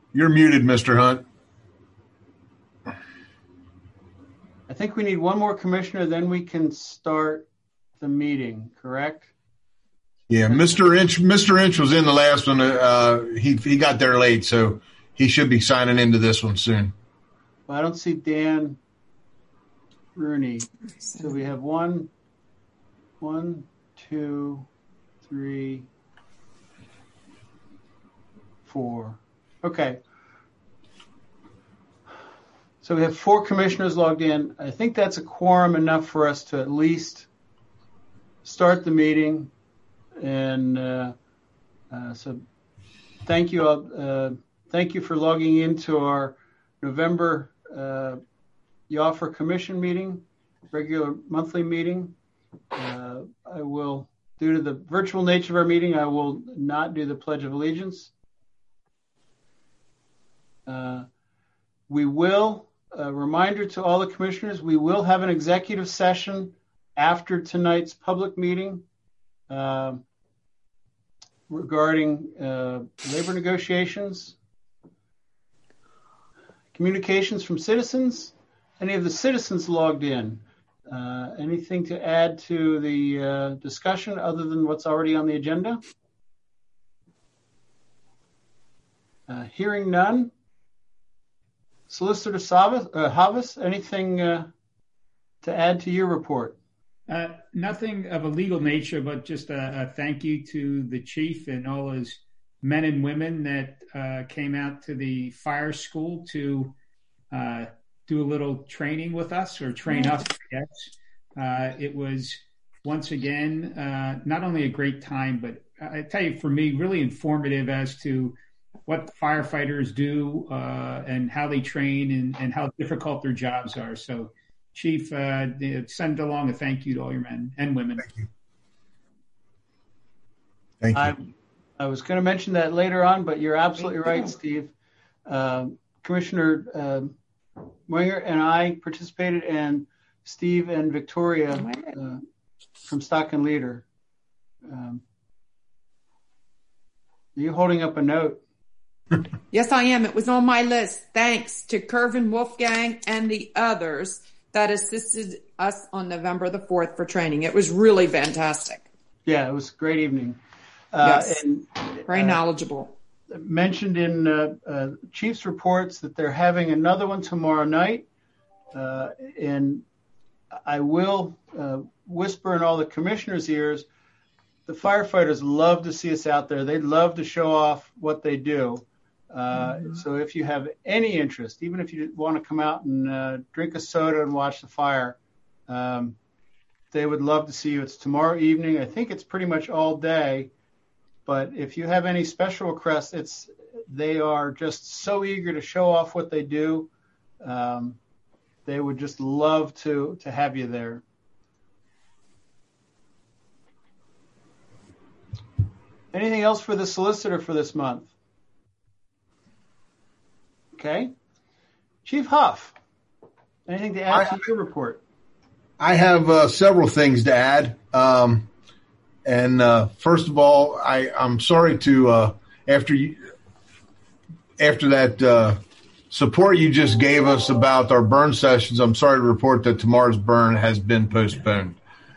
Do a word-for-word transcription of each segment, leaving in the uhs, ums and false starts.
You're muted, Mister Hunt. I think we need one more commissioner, then we can start the meeting, correct? Yeah, Mister Inch. Mister Inch was in the last one. Uh, he he got there late, so he should be signing into this one soon. Well, I don't see Dan Rooney. So we have one, one, two, three, four. Okay. So we have four commissioners logged in. I think that's a quorum enough for us to at least start the meeting. And uh, uh, so thank you. Uh, thank you for logging into our November uh, Y A F R Commission meeting, regular monthly meeting. Uh, I will, due to the virtual nature of our meeting, I will not do the Pledge of Allegiance. Uh, we will, a reminder to all the commissioners, we will have an executive session after tonight's public meeting uh, regarding uh, labor negotiations, communications from citizens. Any of the citizens logged in? Uh, anything to add to the uh, discussion other than what's already on the agenda? Uh, hearing none. Solicitor Savas, uh, Havas, anything uh, to add to your report? Uh, nothing of a legal nature, but just a, a thank you to the chief and all his men and women that uh, came out to the fire school to uh, do a little training with us, or train us, I guess. Uh, it was, once again, uh, not only a great time, but I tell you, for me, really informative as to what firefighters do uh, and how they train and, and how difficult their jobs are. So, Chief, uh, send along a thank you to all your men and women. Thank you. Thank you. I, I was going to mention that later on, but you're absolutely right, Steve. Uh, Commissioner uh, Winger and I participated, and Steve and Victoria uh, from Stock and Leader. Um, are you holding up a note? Yes, I am. It was on my list. Thanks to Kervin Wolfgang and the others that assisted us on November the fourth for training. It was really fantastic. Yeah, it was a great evening. Uh, yes, and, very uh, knowledgeable. Mentioned in uh, uh, Chief's reports that they're having another one tomorrow night. Uh, and I will uh, whisper in all the commissioners' ears, the firefighters love to see us out there. They love to show off what they do. Uh, mm-hmm. So if you have any interest, even if you want to come out and uh, drink a soda and watch the fire, um, they would love to see you. It's tomorrow evening. I think it's pretty much all day. But if you have any special requests, it's they are just so eager to show off what they do. Um, they would just love to to have you there. Anything else for the solicitor for this month? Okay. Chief Huff, anything to add I, to your report? I have uh, several things to add. Um, and uh, first of all, I, I'm sorry to, uh, after you, after that uh, support you just gave us about our burn sessions, I'm sorry to report that tomorrow's burn has been postponed.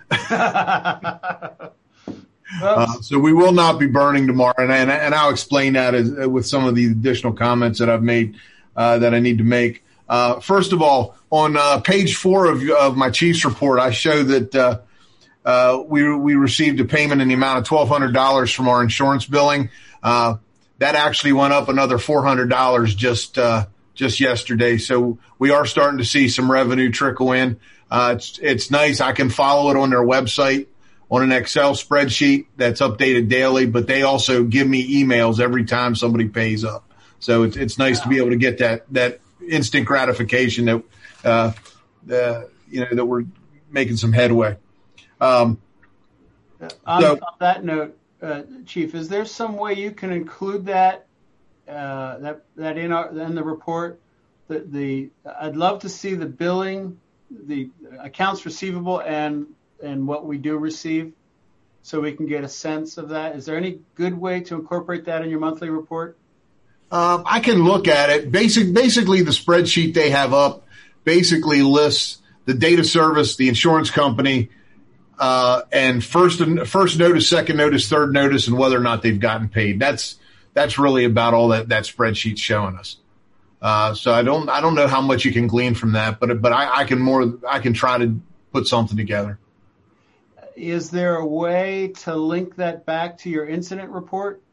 Uh, so we will not be burning tomorrow, and, and, and I'll explain that as, with some of the additional comments that I've made uh, that I need to make. Uh, first of all, on uh, page four of, of my chief's report, I show that uh, uh, we we received a payment in the amount of twelve hundred dollars from our insurance billing. Uh, that actually went up another four hundred dollars just uh, just yesterday. So we are starting to see some revenue trickle in. Uh, it's it's nice. I can follow it on their website, on an Excel spreadsheet that's updated daily, but they also give me emails every time somebody pays up. So it's it's nice wow. to be able to get that that instant gratification that uh, uh, you know that we're making some headway. Um, on, so, on that note, uh, Chief, is there some way you can include that uh, that that in our in the report? The the I'd love to see the billing, the accounts receivable, and and what we do receive, so we can get a sense of that. Is there any good way to incorporate that in your monthly report? Um, I can look at it. Basic, basically, the spreadsheet they have up basically lists the data service, the insurance company, uh, and first first notice, second notice, third notice, and whether or not they've gotten paid. That's that's really about all that that spreadsheet's showing us. Uh, so I don't I don't know how much you can glean from that, but but I, I can more I can try to put something together. Is there a way to link that back to your incident report?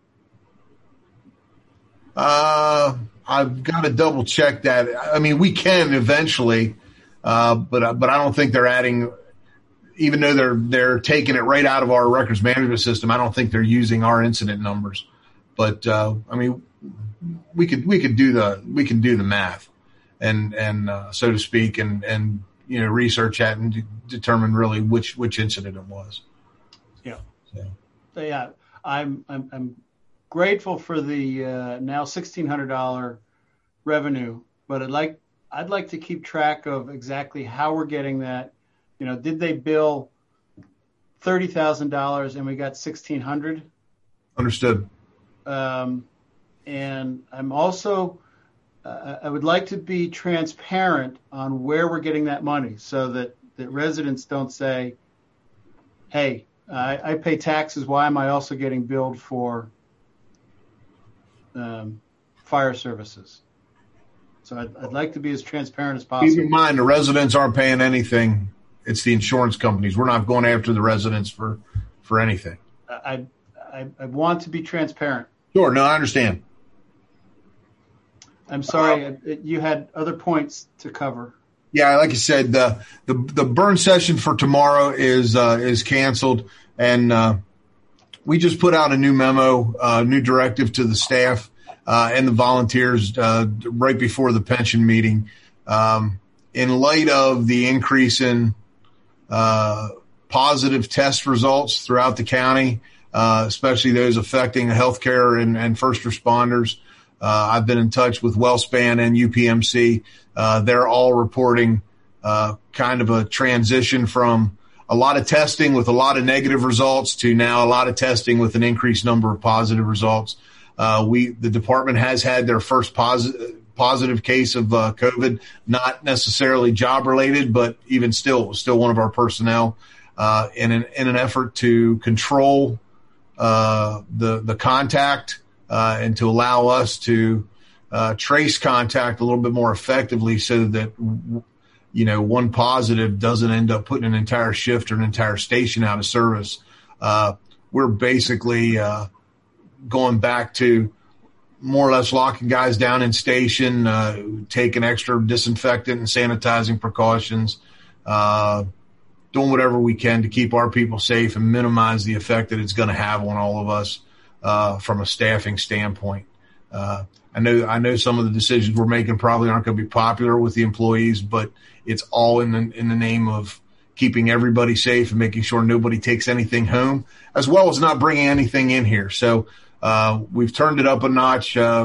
Uh, I've got to double check that. I mean, we can eventually, uh, but but I don't think they're adding. Even though they're they're taking it right out of our records management system, I don't think they're using our incident numbers. But uh, I mean, we could we could do the we can do the math, and and uh, so to speak, and and you know research that and de- determine really which which incident it was. Yeah. So. So yeah, I'm I'm I'm grateful for the uh, now sixteen hundred dollars revenue, but I'd like I'd like to keep track of exactly how we're getting that. You know, did they bill thirty thousand dollars and we got sixteen hundred dollars? Understood. Um, and I'm also, uh, I would like to be transparent on where we're getting that money so that, that residents don't say, hey, I, I pay taxes. Why am I also getting billed for um, fire services? So I'd, I'd like to be as transparent as possible. Keep in mind, the residents aren't paying anything. It's the insurance companies. We're not going after the residents for, for anything. I, I I want to be transparent. Sure. No, I understand. I'm sorry. Uh, you had other points to cover. Yeah, like I said, the the, the burn session for tomorrow is uh, is canceled, and uh, we just put out a new memo, uh, new directive to the staff uh, and the volunteers uh, right before the pension meeting. Um, in light of the increase in uh, positive test results throughout the county, uh, especially those affecting healthcare and, and first responders, uh, I've been in touch with WellSpan and U P M C. Uh, they're all reporting uh, kind of a transition from a lot of testing with a lot of negative results to now a lot of testing with an increased number of positive results. Uh, we, the department has had their first positive, positive case of uh, COVID, not necessarily job related, but even still, it was still one of our personnel, uh, in an, in an effort to control, uh, the, the contact, uh, and to allow us to, uh, trace contact a little bit more effectively so that, you know, one positive doesn't end up putting an entire shift or an entire station out of service. Uh, we're basically, uh, going back to more or less locking guys down in station, uh, taking extra disinfectant and sanitizing precautions, uh, doing whatever we can to keep our people safe and minimize the effect that it's going to have on all of us, uh, from a staffing standpoint. Uh, I know, I know some of the decisions we're making probably aren't going to be popular with the employees, but it's all in the, in the name of keeping everybody safe and making sure nobody takes anything home, as well as not bringing anything in here. So, Uh, we've turned it up a notch. Uh,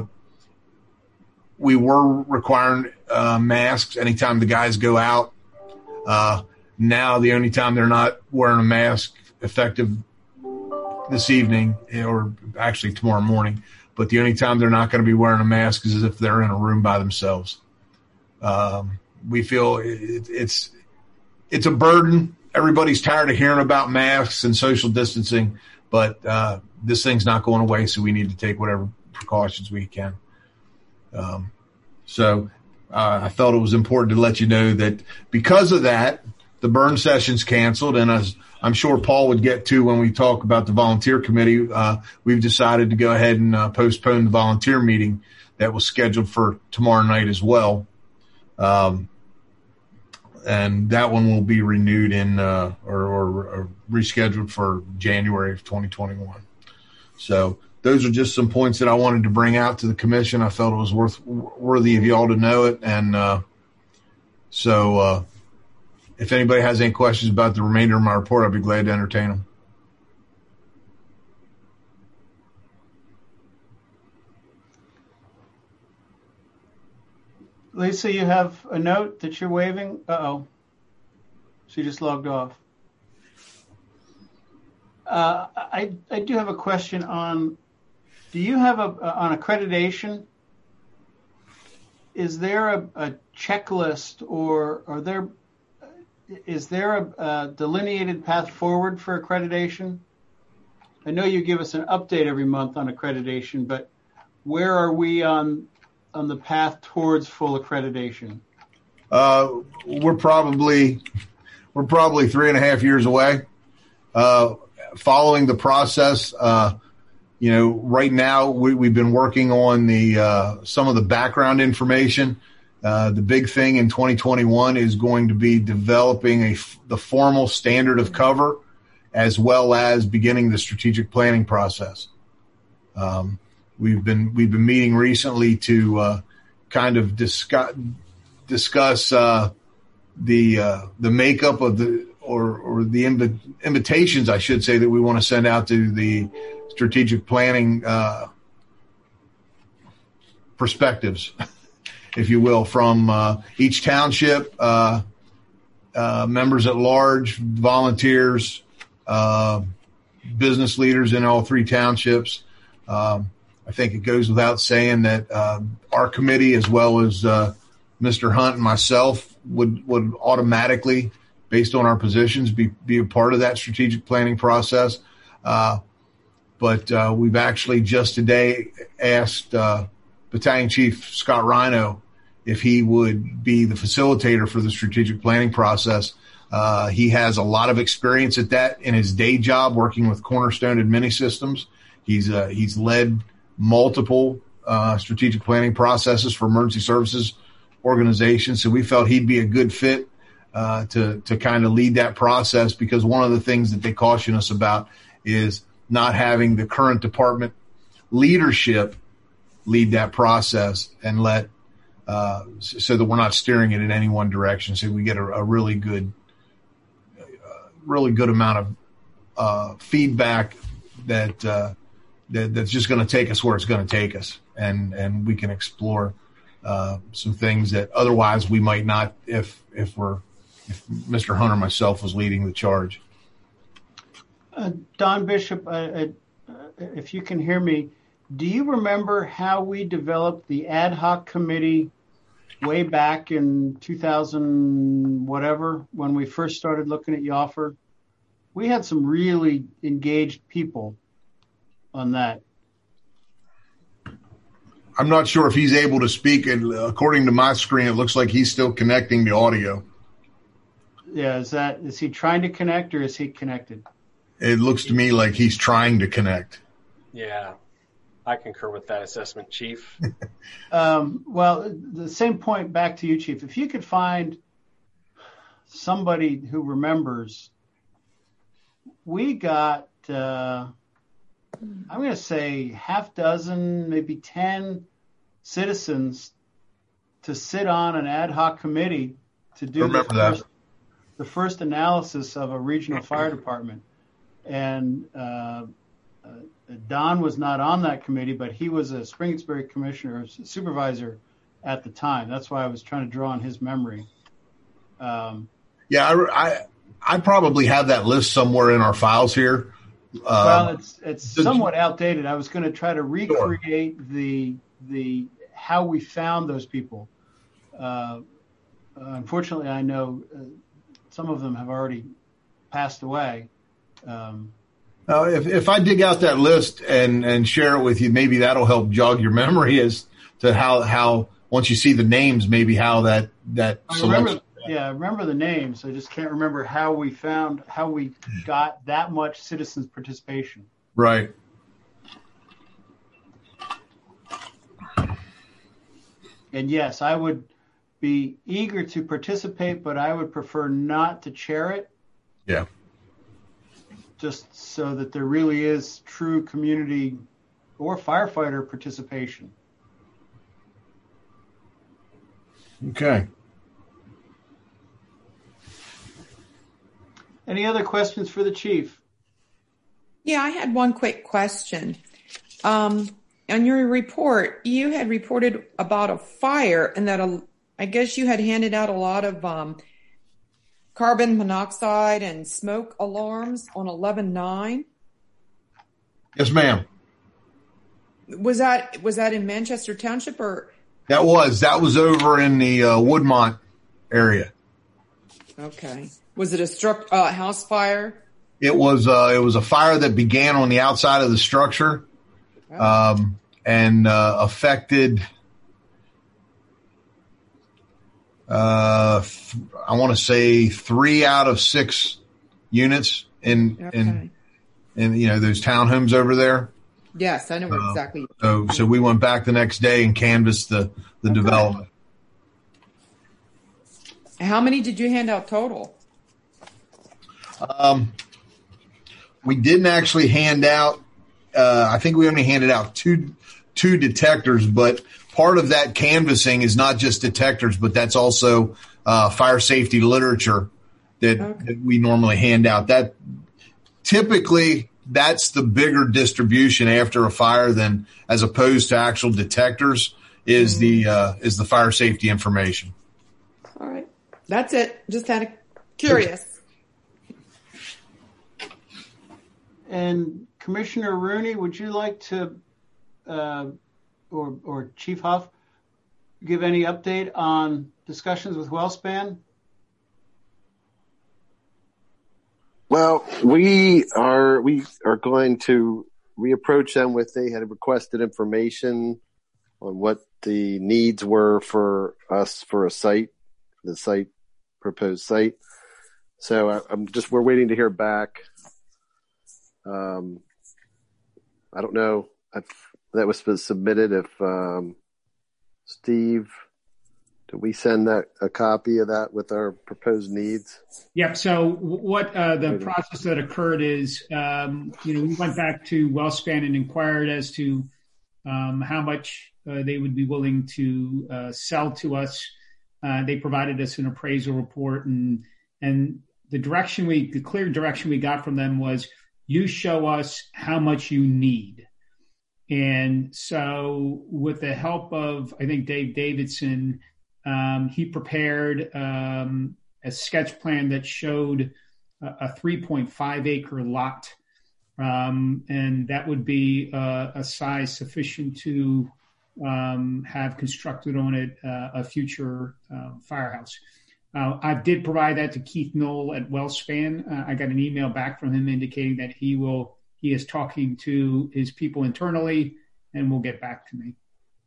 we were requiring uh, masks anytime the guys go out. Uh, now the only time they're not wearing a mask effective this evening, or actually tomorrow morning, but the only time they're not going to be wearing a mask is if they're in a room by themselves. Um, we feel it, it's it's a burden. Everybody's tired of hearing about masks and social distancing, but uh, this thing's not going away, so we need to take whatever precautions we can. Um, so uh, I felt it was important to let you know that because of that, the burn session's canceled, and as I'm sure Paul would get to when we talk about the volunteer committee, uh, we've decided to go ahead and uh, postpone the volunteer meeting that was scheduled for tomorrow night as well. Um, and that one will be renewed in uh, or, or, or rescheduled for January of twenty twenty-one. So those are just some points that I wanted to bring out to the commission. I felt it was worth worthy of y'all to know it. And uh, so uh, if anybody has any questions about the remainder of my report, I'd be glad to entertain them. Lisa, you have a note that you're waving? Uh-oh. She just logged off. Uh, I, I do have a question on do you have a, a on accreditation? Is there a, a checklist, or are there is there a, a delineated path forward for accreditation? I know you give us an update every month on accreditation, but where are we on on the path towards full accreditation? Uh, we're probably we're probably three and a half years away. Uh, following the process, uh, you know, right now we, we've been working on the uh, some of the background information. Uh, the big thing in twenty twenty-one is going to be developing a the formal standard of cover, as well as beginning the strategic planning process. Um, we've been we've been meeting recently to uh, kind of discuss discuss uh, the uh, the makeup of the or or the inv- invitations, I should say, that we want to send out to the strategic planning uh, perspectives, if you will, from uh, each township, uh, uh, members at large, volunteers, uh, business leaders in all three townships. Um, I think it goes without saying that uh, our committee, as well as uh, Mister Hunt and myself, would would automatically, based on our positions, be be a part of that strategic planning process. Uh, but uh, we've actually just today asked uh, Battalion Chief Scott Rhino if he would be the facilitator for the strategic planning process. Uh, he has a lot of experience at that in his day job, working with Cornerstone Admini Systems. He's uh, he's led multiple uh, strategic planning processes for emergency services organizations, so we felt he'd be a good fit uh, to to kind of lead that process, because one of the things that they caution us about is not having the current department leadership lead that process and let uh, so that we're not steering it in any one direction, so we get a, a really good uh, really good amount of uh, feedback that, uh, that that's just going to take us where it's going to take us, and and we can explore uh, some things that otherwise we might not if if we're if Mister Hunt or myself was leading the charge. Uh, Don Bishop, uh, uh, if you can hear me, do you remember how we developed the ad hoc committee way back in two thousand whatever, when we first started looking at Yofford? We had some really engaged people on that. I'm not sure if he's able to speak, and according to my screen, it looks like he's still connecting the audio. Yeah, is that is he trying to connect, or is he connected? It looks to me like he's trying to connect. Yeah, I concur with that assessment, Chief. um, well, the same point back to you, Chief. If you could find somebody who remembers, we got, uh, I'm going to say half dozen, maybe ten citizens to sit on an ad hoc committee to do the first, the first analysis of a regional fire department. And uh, uh, Don was not on that committee, but he was a Springinsbury commissioner, supervisor at the time. That's why I was trying to draw on his memory. Um, yeah, I, I I probably have that list somewhere in our files here. Uh, well, it's it's somewhat outdated. I was going to try to recreate sure. the the how we found those people. Uh, unfortunately, I know uh, some of them have already passed away. Um, now, if if I dig out that list and, and share it with you, maybe that'll help jog your memory as to how, how once you see the names, maybe how that that I remember, yeah, I remember the names. I just can't remember how we found how we got that much citizens participation. Right. And yes, I would be eager to participate, but I would prefer not to chair it. Yeah. Just so that there really is true community or firefighter participation. Okay. Any other questions for the chief? Yeah, I had one quick question. Um, on your report, you had reported about a fire, and that a, I guess you had handed out a lot of um, carbon monoxide and smoke alarms on eleven nine. Yes, ma'am. was that was that in Manchester Township or? That was that was over in the uh, Woodmont area. Okay. Was it a struct uh, house fire? It was uh, it was a fire that began on the outside of the structure, oh. um, and uh, affected. Uh, th- I want to say three out of six units in okay. in in you know those townhomes over there. Yes, I know uh, exactly. So so we went back the next day and canvassed the the okay. development. How many did you hand out total? Um, we didn't actually hand out. Uh, I think we only handed out two two detectors, but part of that canvassing is not just detectors, but that's also uh, fire safety literature that, okay. that we normally hand out. That typically that's the bigger distribution after a fire than as opposed to actual detectors is mm-hmm. the uh, is the fire safety information. All right, that's it. Just had a curious. And Commissioner Rooney, would you like to, uh, or or Chief Huff, give any update on discussions with WellSpan? Well, we are we are going to reapproach them with they had requested information on what the needs were for us for a site, the site proposed site. So I, I'm just we're waiting to hear back. Um, I don't know if that was submitted. If um, Steve, did we send that a copy of that with our proposed needs? Yep. So what uh, the process that occurred is, um, you know, we went back to WellSpan and inquired as to um, how much uh, they would be willing to uh, sell to us. Uh, they provided us an appraisal report, and and the direction we, the clear direction we got from them was, you show us how much you need. And so with the help of, I think, Dave Davidson, um, he prepared um, a sketch plan that showed a, a three point five acre lot. Um, and that would be uh, a size sufficient to um, have constructed on it uh, a future uh, firehouse. Uh, I did provide that to Keith Knoll at WellSpan. Uh, I got an email back from him indicating that he will, he is talking to his people internally and will get back to me.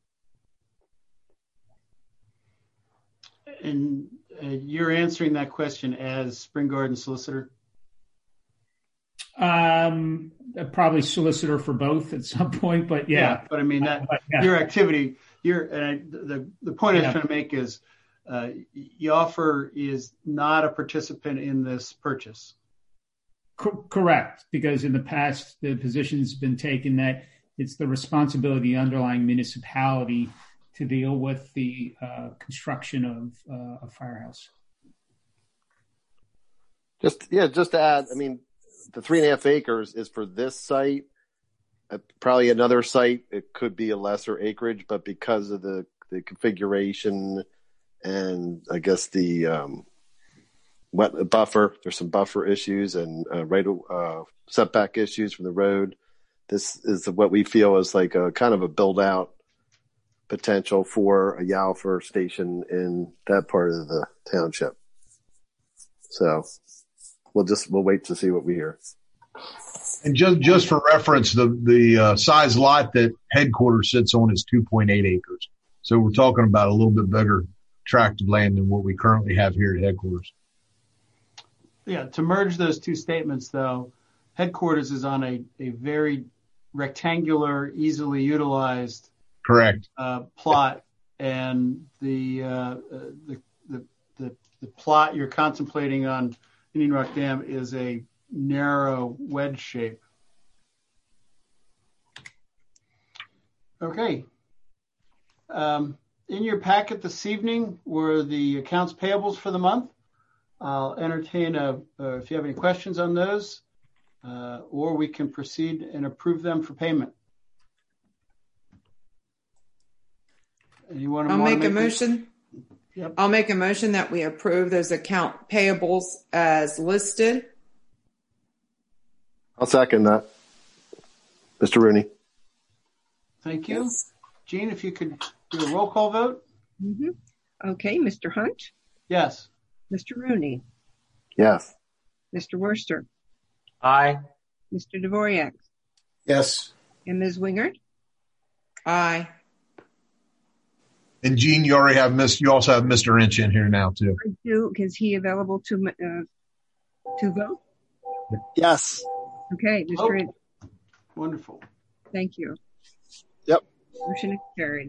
And uh, you're answering that question as Spring Garden solicitor? Um, probably solicitor for both at some point, but yeah. yeah but I mean, that but, yeah. your activity, your, and I, the, the point yeah. I was trying to make is, Uh, Yoffer is not a participant in this purchase. Co- correct, because in the past the position's been taken that it's the responsibility of the underlying municipality to deal with the uh, construction of uh, a firehouse. Just yeah, just to add, I mean, the three and a half acres is for this site. Uh, probably another site, it could be a lesser acreage, but because of the the configuration. And I guess the um, wet buffer, there's some buffer issues and uh, right uh, setback issues from the road. This is what we feel is like a kind of a build out potential for a Yoffer station in that part of the township. So we'll just we'll wait to see what we hear. And just just for reference, the the uh, size lot that headquarters sits on is two point eight acres. So we're talking about a little bit bigger tract of land than what we currently have here at headquarters. Yeah, to merge those two statements, though, headquarters is on a, a very rectangular, easily utilized correct uh, plot, and the, uh, the the the the plot you're contemplating on Indian Rock Dam is a narrow wedge shape. Okay. Um, In your packet this evening were the accounts payables for the month. I'll entertain a, uh, if you have any questions on those, uh, or we can proceed and approve them for payment. Anyone I'll make, make a motion. Yep. I'll make a motion that we approve those account payables as listed. I'll second that. Mister Rooney. Thank you. Jean, if you could do a roll call vote. Mm-hmm. Okay, Mister Hunt? Yes. Mister Rooney? Yes. Mister Worcester? Aye. Mister Dvorak? Yes. And Miz Wingert? Aye. And Gene, you already have Miss. You also have Mister Inch in here now too. I do. Is he available to uh, to vote? Yes. Okay, Mister Oh. Inch. Wonderful. Thank you. Yep. Motion is carried.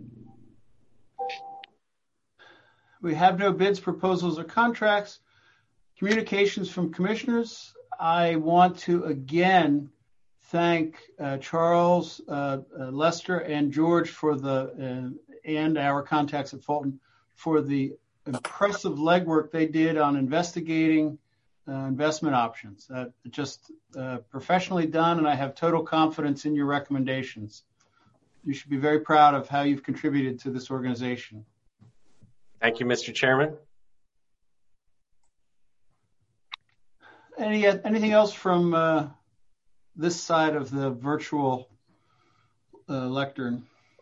We have no bids, proposals, or contracts. Communications from commissioners. I want to again thank uh, Charles, uh, uh, Lester, and George for the uh, and our contacts at Fulton for the impressive legwork they did on investigating uh, investment options. Uh, just uh, professionally done, and I have total confidence in your recommendations. You should be very proud of how you've contributed to this organization. Thank you, Mister Chairman. Any anything else from uh, this side of the virtual uh, lectern?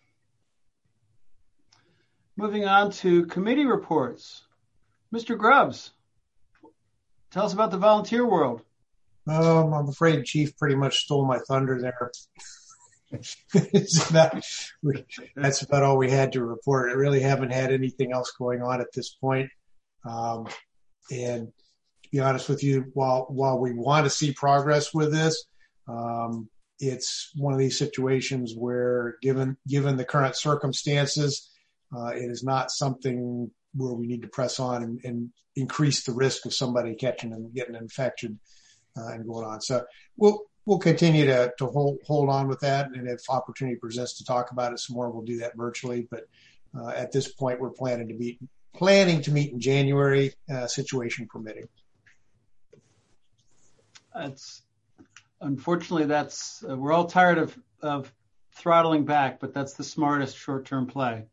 Moving on to committee reports. Mister Grubbs, tell us about the volunteer world. Um, I'm afraid Chief pretty much stole my thunder there. It's about, that's about all we had to report. I really haven't had anything else going on at this point. Um, and to be honest with you, while while we want to see progress with this, um, it's one of these situations where, given given the current circumstances, uh, it is not something where we need to press on and, and increase the risk of somebody catching and getting infected uh, and going on. So we'll. We'll continue to, to hold, hold on with that. And if opportunity presents to talk about it some more, we'll do that virtually. But uh, at this point, we're planning to meet, planning to meet in January, uh, situation permitting. That's unfortunately that's uh, we're all tired of, of throttling back, but that's the smartest short-term play.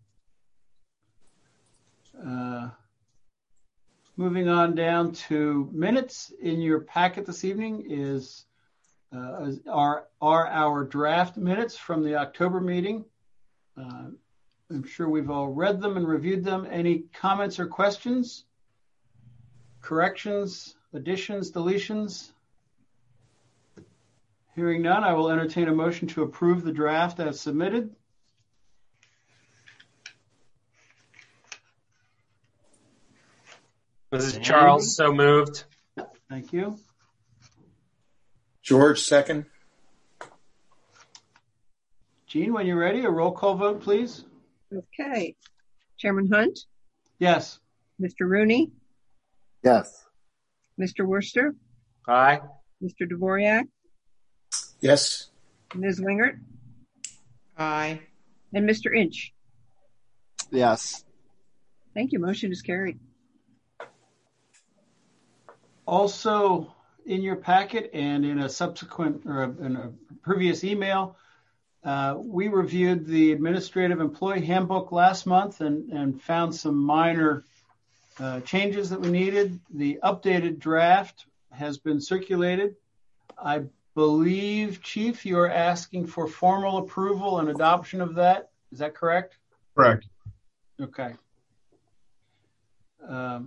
Uh, moving on down to minutes in your packet this evening is Uh, are, are our draft minutes from the October meeting. Uh, I'm sure we've all read them and reviewed them. Any comments or questions? Corrections, additions, deletions? Hearing none, I will entertain a motion to approve the draft as submitted. Missus Charles, so moved. Thank you. George, second. Jean, when you're ready, a roll call vote, please. Okay. Chairman Hunt? Yes. Mister Rooney? Yes. Mister Worcester? Aye. Mister Dvorak? Yes. Miz Wingert? Aye. And Mister Inch? Yes. Thank you. Motion is carried. Also, in your packet and in a subsequent or in a previous email, uh, we reviewed the administrative employee handbook last month and, and found some minor uh, changes that we needed. The updated draft has been circulated. I believe, Chief, you're asking for formal approval and adoption of that. Is that correct? Correct. Okay. Um,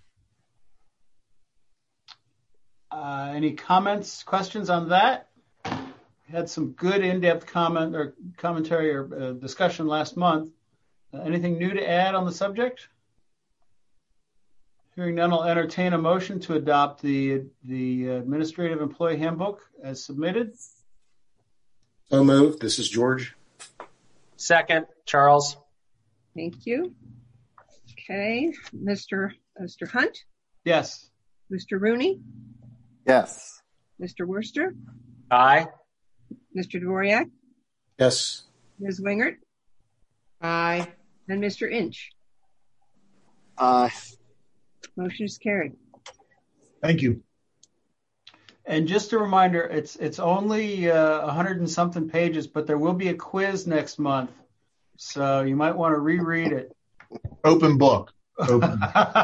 Uh, any comments, questions on that? Had some good in-depth comment or commentary or uh, discussion last month. Uh, anything new to add on the subject? Hearing none, I'll entertain a motion to adopt the the administrative employee handbook as submitted. So moved. This is George. Second, Charles. Thank you. Okay. Mister Mister Hunt? Yes. Mister Rooney? Yes. Mister Worcester? Aye. Mister Dvorak? Yes. Miz Wingert? Aye. And Mister Inch? Aye. Motion is carried. Thank you. And just a reminder, it's it's only uh, a hundred and something pages, but there will be a quiz next month, so you might want to reread it. Open book. Open.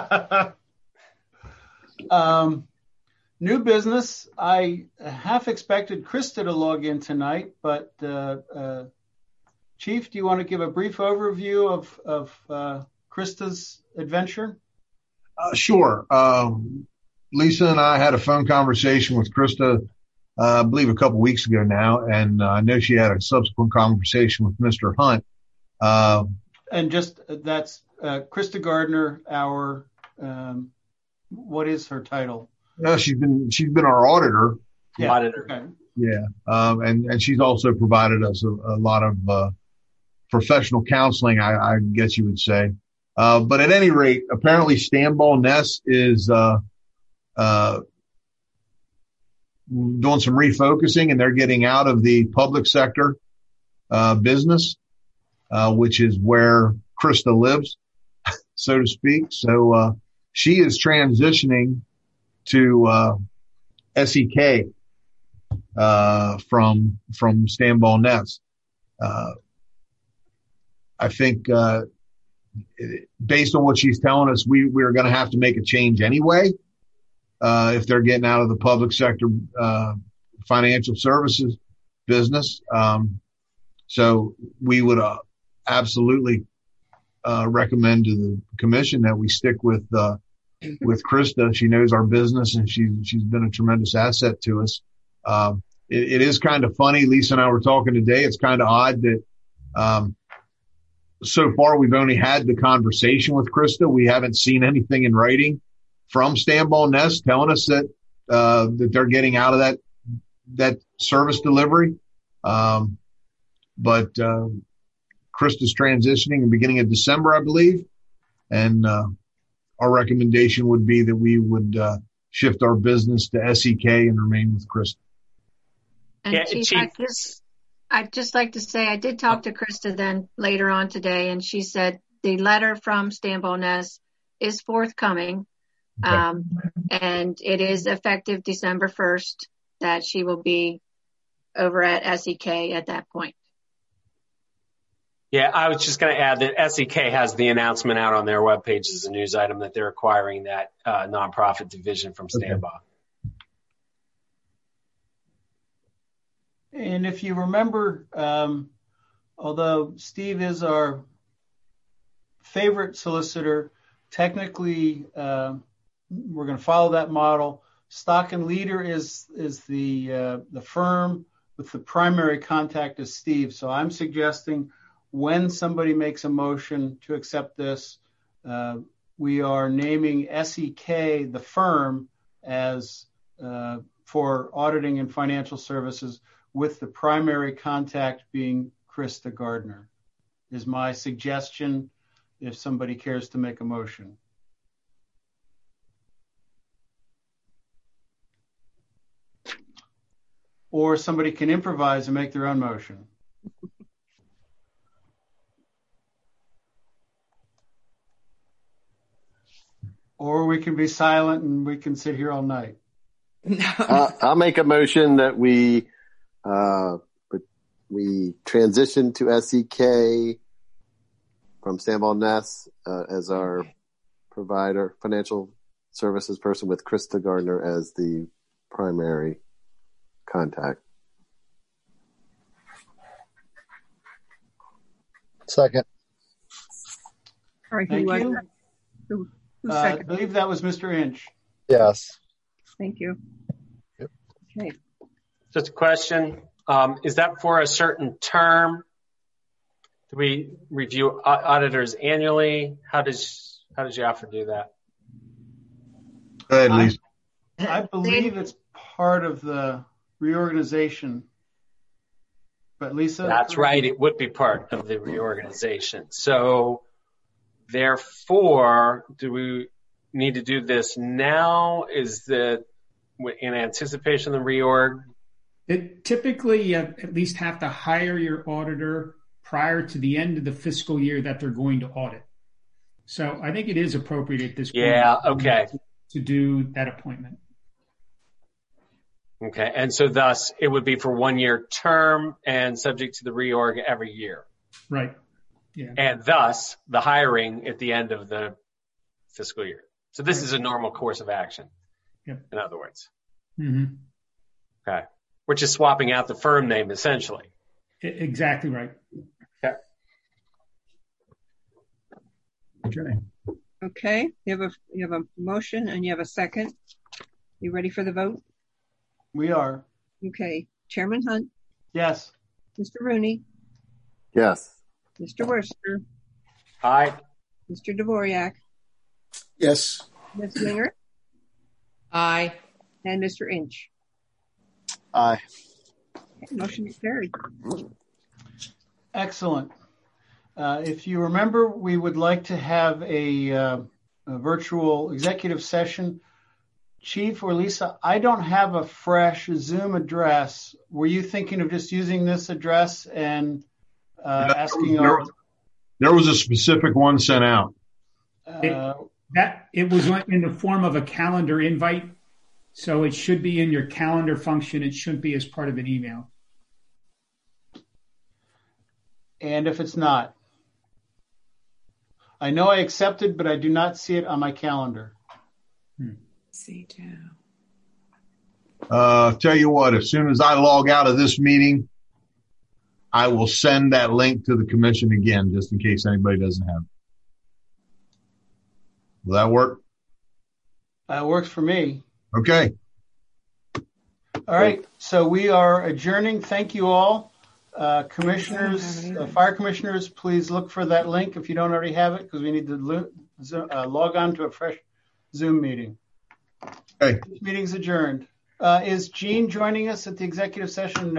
um, new business. I half expected Krista to log in tonight, but uh, uh, Chief, do you want to give a brief overview of, of uh, Krista's adventure? Uh, sure. Um, Lisa and I had a phone conversation with Krista, uh, I believe a couple weeks ago now, and uh, I know she had a subsequent conversation with Mister Hunt. Uh, and just uh, that's uh, Krista Gardner, our, um, what is her title? Uh, she's been she's been our auditor. Yeah. Auditor. Okay. Yeah, um, and and she's also provided us a, a lot of uh, professional counseling, I, I guess you would say. Uh, but at any rate, apparently Stanball Ness is uh, uh, doing some refocusing, and they're getting out of the public sector uh, business, uh, which is where Krista lives, so to speak. So uh, she is transitioning to uh, S E K uh, from from Stanball Ness. Uh, I think uh, based on what she's telling us, we we're going to have to make a change anyway uh, if they're getting out of the public sector uh, financial services business. Um, so we would uh, absolutely uh, recommend to the commission that we stick with uh, with Krista. She knows our business, and she she's been a tremendous asset to us. Um, it, it is kind of funny. Lisa and I were talking today. It's kind of odd that um, so far we've only had the conversation with Krista. We haven't seen anything in writing from Stanball Ness telling us that uh, that they're getting out of that that service delivery. Um, but uh, Krista's transitioning in the beginning of December, I believe, and uh, our recommendation would be that we would uh, shift our business to S E K and remain with Krista. And Yeah, Chief, Chief. I just, I'd just like to say I did talk to Krista then later on today, and she said the letter from Stanball Ness is forthcoming, Okay. um, and it is effective December first that she will be over at S E K at that point. Yeah, I was just going to add that S E K has the announcement out on their webpage as a news item that they're acquiring that uh, nonprofit division from Okay. Stanball. And if you remember, um, although Steve is our favorite solicitor, technically uh, we're going to follow that model. Stock and Leader is is the uh, the firm with the primary contact is Steve. So I'm suggesting when somebody makes a motion to accept this, uh, we are naming S E K, the firm, as uh, for auditing and financial services, with the primary contact being Krista Gardner, is my suggestion if somebody cares to make a motion. Or somebody can improvise and make their own motion. Or we can be silent and we can sit here all night. uh, I'll make a motion that we uh, we transition to S E K from Stanball Ness uh, as our provider, financial services person, with Krista Gardner as the primary contact. Second. All right, who Thank was you. that? Who, who Uh, I seconded? believe that was Mister Inch. Yes. Thank you. Yep. Okay. Just a question. Um, is that for a certain term? Do we review au- auditors annually? How does how does you offer to do that? Go ahead, Lisa. I believe it's part of the reorganization. But Lisa? That's right. It would be part of the reorganization. So therefore, do we need to do this now? Is that in anticipation of the reorg? It, typically, you at least have to hire your auditor prior to the end of the fiscal year that they're going to audit. So I think it is appropriate at this point. Yeah, okay. To, to do that appointment. Okay. And so thus it would be for one year term and subject to the reorg every year. Right. Yeah. And thus the hiring at the end of the fiscal year. So this Right. is a normal course of action. Yep. In other words. Mm-hmm. Okay. We're just swapping out the firm name essentially. I, exactly right. Okay. Okay. Okay, you have a you have a motion and you have a second. You ready for the vote? We are. Okay, Chairman Hunt, Yes. Mister Rooney, Yes. Mister Worcester, Aye. Mister Dvorak, Yes. Miz Winger, Aye. and Mister Inch. Aye. Okay, motion is carried. Excellent. Uh, if you remember, we would like to have a, uh, a virtual executive session. Chief or Lisa, I don't have a fresh Zoom address. Were you thinking of just using this address and uh, Yeah, asking there, our... there was a specific one sent out. Uh, It, that it was in the form of a calendar invite, so it should be in your calendar function. It shouldn't be as part of an email. and if it's not? I know I accepted, but I do not see it on my calendar. Hmm. See too. Uh, tell you what, as soon as I log out of this meeting, I will send that link to the commission again, just in case anybody doesn't have it. Will that work? That works for me. Okay. All right. So we are adjourning. Thank you all. Uh, commissioners, uh, fire commissioners, please look for that link if you don't already have it, because we need to lo- uh, log on to a fresh Zoom meeting. Okay. This meeting's adjourned. Uh, is Jean joining us at the executive session? No.